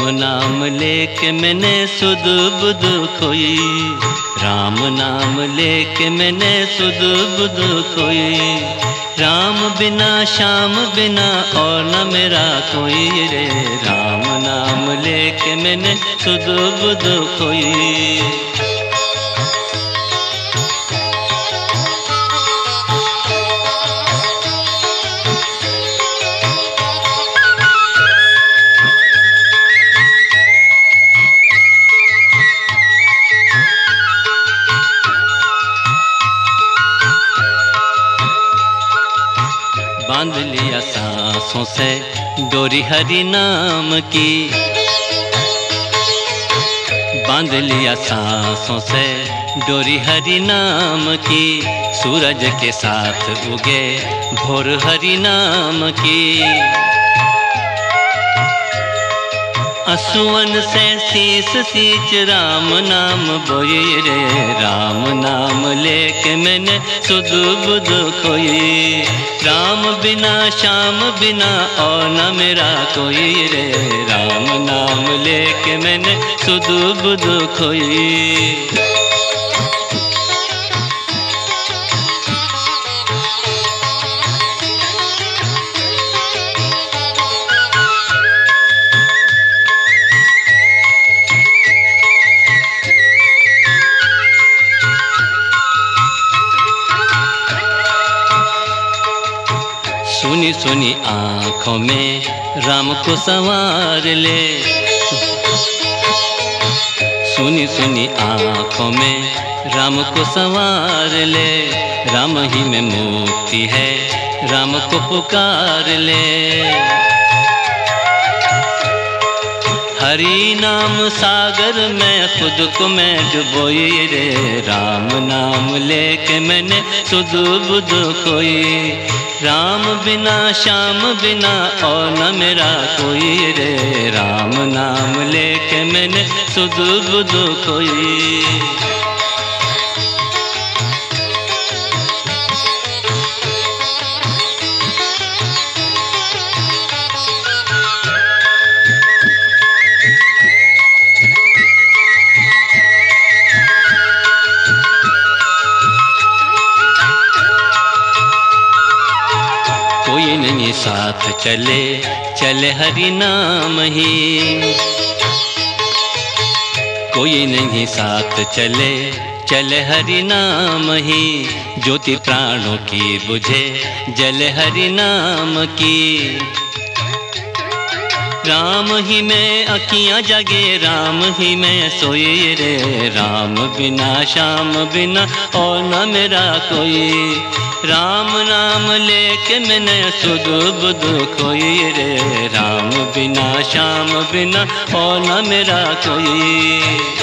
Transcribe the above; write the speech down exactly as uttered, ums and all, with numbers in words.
नाम लेके मैंने सुध बुध खोई, राम नाम लेके मैंने सुध बुध खोई। राम बिना श्याम बिना और न मेरा कोई रे, राम नाम लेके मैंने सुध बुध खोई। बांध लिया सांसों से डोरी हरि नाम की, बांध लिया सांसों से डोरी हरि नाम की। सूरज के साथ उगे भोर हरि नाम की। असुवन से शीस सींच राम नाम बोए रे, राम नाम लेके मैंने सुध बुध खोई। राम बिना श्याम बिना और न मेरा कोई रे, राम नाम लेके मैंने सुध बुध खोई। सुनी सुनी आँखों में राम को संवार ले, सुनी सुनी आँखों में राम को संवार ले। राम ही में मुक्ति है, राम को पुकार ले। हरि नाम सागर में खुद को मैं डुबोई रे, राम नाम लेके मैंने सुध बुध खोई। राम बिना श्याम बिना और न मेरा कोई रे, राम नाम लेके मैंने सुध बुध खोई। कोई नहीं साथ चले चले हरि नाम ही, कोई नहीं साथ चले चले हरि नाम ही। ज्योति प्राणों की बुझे जले हरि नाम की। राम ही में अखियाँ जगे राम ही में सोए रे, राम बिना श्याम बिना और न मेरा कोई। राम नाम लेके मैंने सुध बुध खोई रे, राम बिना श्याम बिना और न मेरा कोई।